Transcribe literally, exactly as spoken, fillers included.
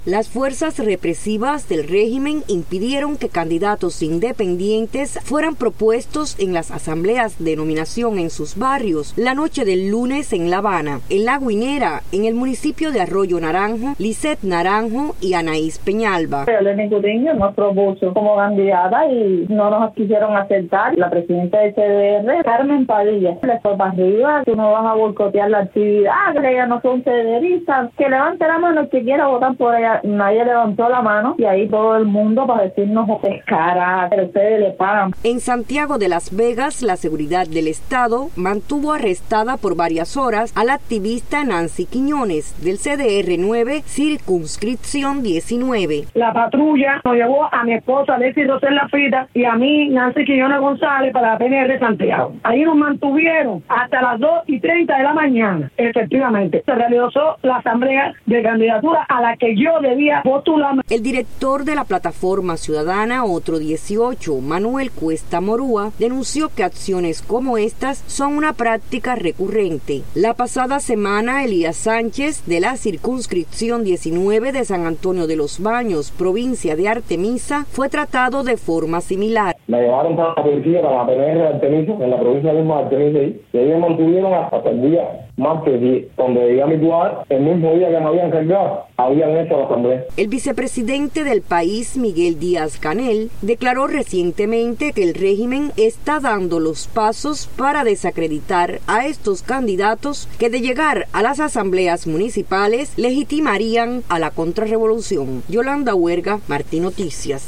Las fuerzas represivas del régimen impidieron que candidatos independientes fueran propuestos en las asambleas de nominación en sus barrios la noche del lunes en La Habana. En La Guinera, en el municipio de Arroyo Naranjo, Lisette Naranjo y Anaís Peñalba. Eleni Gudiño nos propuso como candidata y no nos quisieron aceptar. La presidenta del C D R, Carmen Padilla, le fue para arriba, tú no vas a boicotear la actividad, que ellas no son cederistas, que levante la mano el que quiera votar por ella. Nadie levantó la mano y ahí todo el mundo para decirnos es cara, pero ustedes le pagan. En Santiago de Las Vegas, la seguridad del Estado mantuvo arrestada por varias horas a la activista Nancy Quiñones del C D R nueve, circunscripción diecinueve. La patrulla nos llevó a mi esposa Alexis Rosel Lafita y a mí, Nancy Quiñones González, para la P N R de Santiago. Ahí nos mantuvieron hasta las dos y treinta de la mañana. Efectivamente, se realizó la asamblea de candidatura a la que yo debía postular. El director de la plataforma ciudadana Otro dieciocho, Manuel Cuesta Morúa, denunció que acciones como estas son una práctica recurrente. La pasada semana, Elías Sánchez, de la circunscripción diecinueve de San Antonio de los Baños, provincia de Artemisa, fue tratado de forma similar. Me llevaron para la policía, para la P N R de Artemisa, en la provincia misma de Artemisa, y ellos me mantuvieron hasta el día martes, donde llegué a mi lugar, el mismo día que me habían cargado, habían hecho la asamblea. El vicepresidente del país, Miguel Díaz Canel, declaró recientemente que el régimen está dando los pasos para desacreditar a estos candidatos que de llegar a las asambleas municipales legitimarían a la contrarrevolución. Yolanda Huerga, Martín Noticias.